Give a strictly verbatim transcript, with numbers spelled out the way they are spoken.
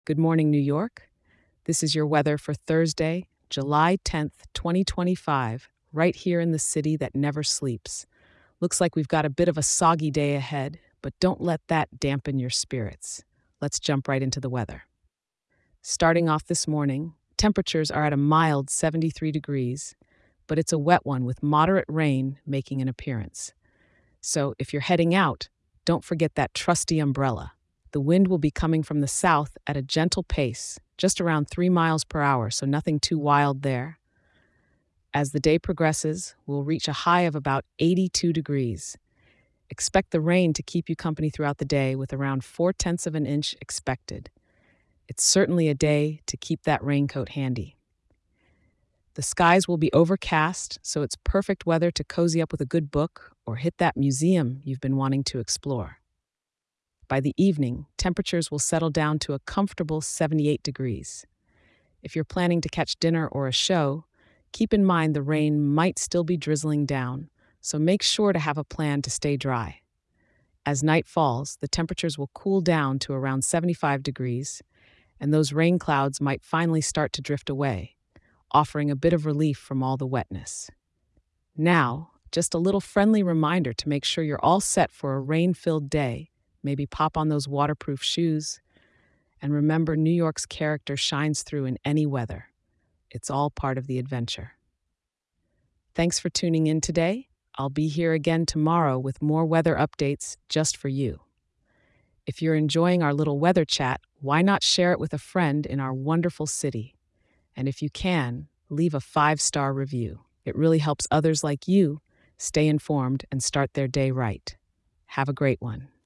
Good morning, New York. This is your weather for Thursday, July tenth, twenty twenty-five, right here in the city that never sleeps. Looks like we've got a bit of a soggy day ahead, but don't let that dampen your spirits. Let's jump right into the weather. Starting off this morning, temperatures are at a mild seventy-three degrees, but it's a wet one with moderate rain making an appearance. So if you're heading out, don't forget that trusty umbrella. The wind will be coming from the south at a gentle pace, just around three miles per hour, so nothing too wild there. As the day progresses, we'll reach a high of about eighty-two degrees. Expect the rain to keep you company throughout the day with around four tenths of an inch expected. It's certainly a day to keep that raincoat handy. The skies will be overcast, so it's perfect weather to cozy up with a good book or hit that museum you've been wanting to explore. By the evening, temperatures will settle down to a comfortable seventy-eight degrees. If you're planning to catch dinner or a show, keep in mind the rain might still be drizzling down, so make sure to have a plan to stay dry. As night falls, the temperatures will cool down to around seventy-five degrees, and those rain clouds might finally start to drift away, offering a bit of relief from all the wetness. Now, just a little friendly reminder to make sure you're all set for a rain-filled day. Maybe pop on those waterproof shoes. And remember, New York's character shines through in any weather. It's all part of the adventure. Thanks for tuning in today. I'll be here again tomorrow with more weather updates just for you. If you're enjoying our little weather chat, why not share it with a friend in our wonderful city? And if you can, leave a five-star review. It really helps others like you stay informed and start their day right. Have a great one.